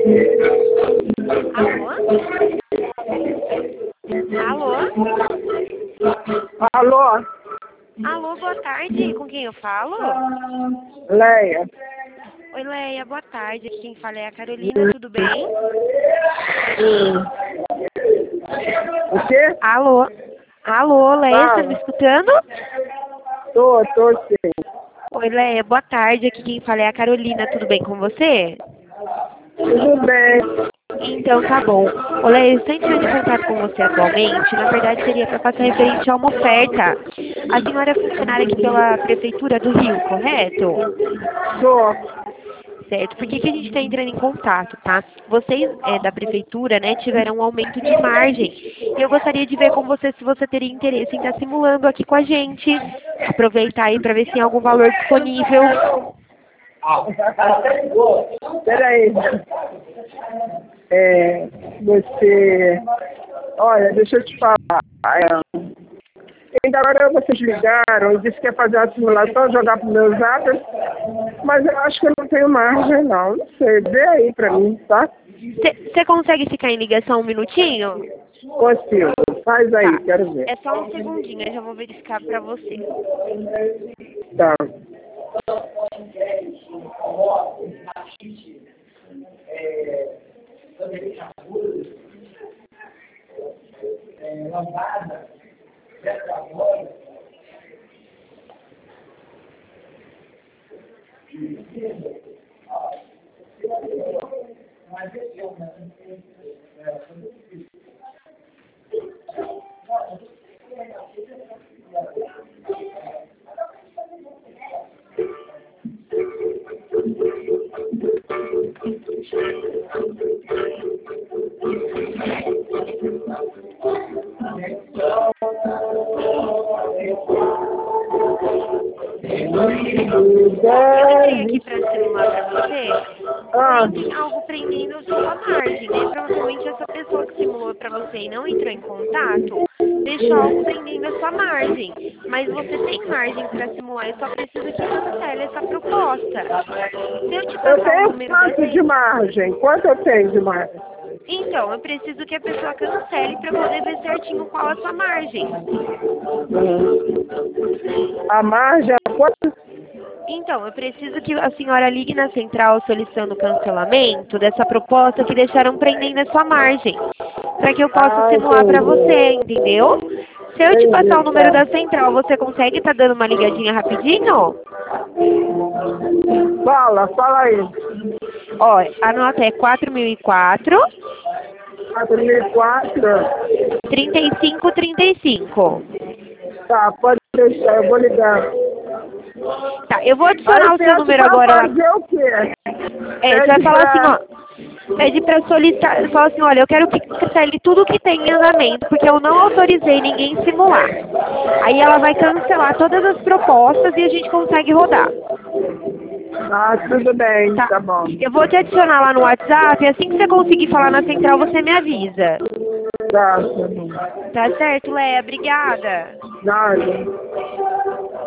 Alô? Alô? Alô? Alô, boa tarde. Com quem eu falo? Leia. Oi, Leia, boa tarde. Aqui quem fala é a Carolina, tudo bem? O quê? Alô? Alô, Leia, você tá me Fala. escutando? Tô sim. Oi, Leia, boa tarde. Aqui quem fala é a Carolina, tudo bem com você? Tudo bem. Então, tá bom. Ô, Leia, eu estou entrando em contato com você atualmente. Na verdade, seria para passar referente a uma oferta. A senhora é funcionária aqui pela Prefeitura do Rio, correto? Tô. Certo. Por que que a gente está entrando em contato, tá? Vocês da prefeitura, né, tiveram um aumento de margem. E eu gostaria de ver com você se você teria interesse em estar simulando aqui com a gente. Aproveitar aí para ver se tem algum valor disponível. Peraí. Você... Olha, deixa eu te falar. Ainda agora vocês ligaram e disse que ia fazer a simulação, jogar para meus dados, mas eu acho que eu não tenho margem, não. Não sei, vê aí para mim, tá? Você consegue ficar em ligação um minutinho? Consigo. Faz aí, Tá. quero ver. É só um segundinho, eu já vou verificar para você. Tá. Eu entrei aqui para simular para você, Ah, porém tem algo prendendo a sua margem, né? Provavelmente essa pessoa que simulou para você e não entrou em contato, deixou algo prendendo a sua margem. Mas você tem margem para simular, eu só preciso que cancele essa proposta. Se eu te eu passar o tenho número da quanto de margem? Quanto eu tenho de margem? Então, eu preciso que a pessoa cancele para poder ver certinho qual a sua margem. A margem é quanto? Então, eu preciso que a senhora ligue na central solicitando o cancelamento dessa proposta que deixaram prendendo a sua margem, para que eu possa Ah, simular para você, entendi. entendeu? Se eu te passar o Entendi, número da tá. central, você consegue estar dando uma ligadinha rapidinho? Fala aí. Ó, a nota é 4004 4004. 3535. Tá, pode deixar, eu vou ligar. Tá, eu vou Aí adicionar o seu pede número pra agora lá. fazer o quê? Você vai Pede falar assim, pra... ó. Pede para solicitar, fala assim, olha, eu quero que cancele tudo que tem em andamento, porque eu não autorizei ninguém simular. Aí ela vai cancelar todas as propostas e a gente consegue rodar, Ah, tudo bem, tá? tá bom. Eu vou te adicionar lá no WhatsApp, assim que você conseguir falar na central, você me avisa. Tá bom. Tá certo, Léa? Obrigada. Nada.